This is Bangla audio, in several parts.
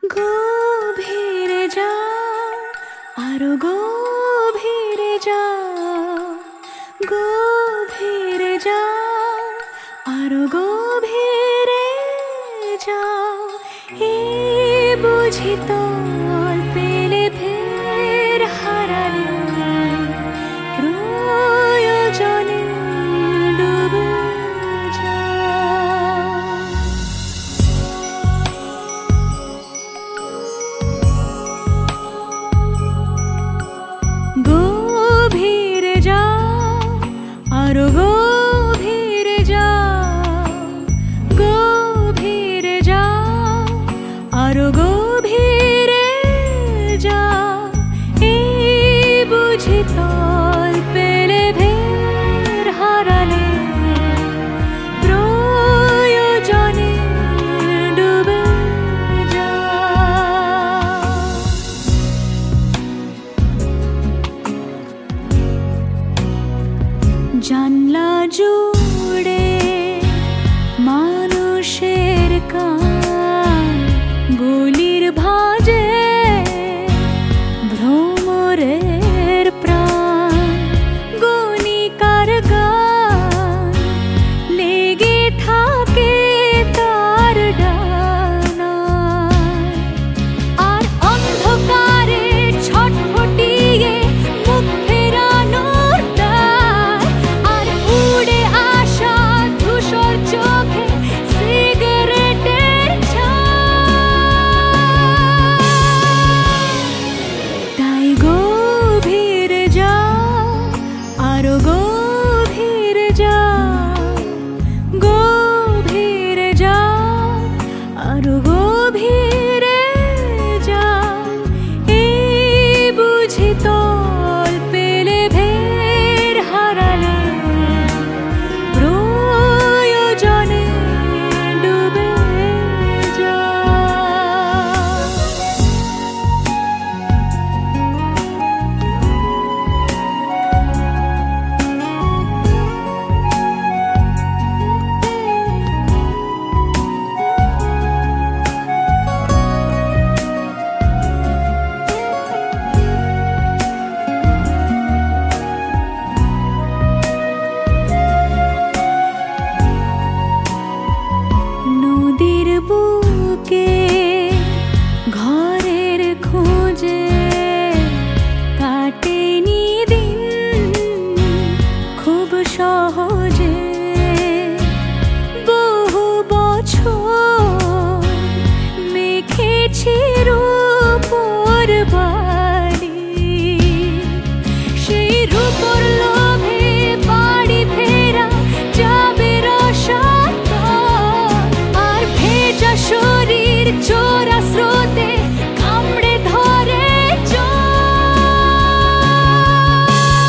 গভীরে যাও, আরো গভীরে যাও, গভীরে যাও, আরো গভীরে যাও। এই বুঝি তল পেলে ফের হারালে, প্রয়োজনে ডুবে যাও। গভীরে যাও, আরো গভীরে যাও, গভীরে যাও, আরো গভীরে যাও। এই বুঝি তল পেলে ফের হারালে, প্রয়োজনে ডুবে যাও। জানলা জুড়ে মানুষের কান, গলির ভাঁজে ভ্রমরের প্রাণ। গণিকার গান লেগে থাকে তার ডানায়, আর অন্ধকারে ছটফটিয়ে মুখ ফেরানোর দায়। আর উড়ে আসা ধূসর চোখে সিগারেটের ছাই। তাই গভীরে যাও, আরো গভীরে যাও, গভীরে যাও, আরো গভীরে যাও। এই বুঝি তল পেলে ফের হারালে, প্রয়োজনে ডুবে যাও। নদীর বুকে ঘরের খোঁজে কাটেনি দিন খুব সহজে। বহু বছর মেখেছি রূপোর বাড়ি, সেই রূপোর লোভে বাড়ি ফেরা যাবে রসাতল। আর ভেজা শরীর চোরা স্রোতে কামড়ে ধরে জল।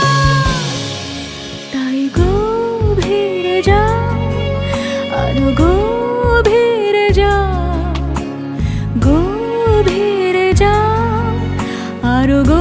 তাই গভীরে যাও, আরো গভীরে যাও, গভীরে যাও, আরো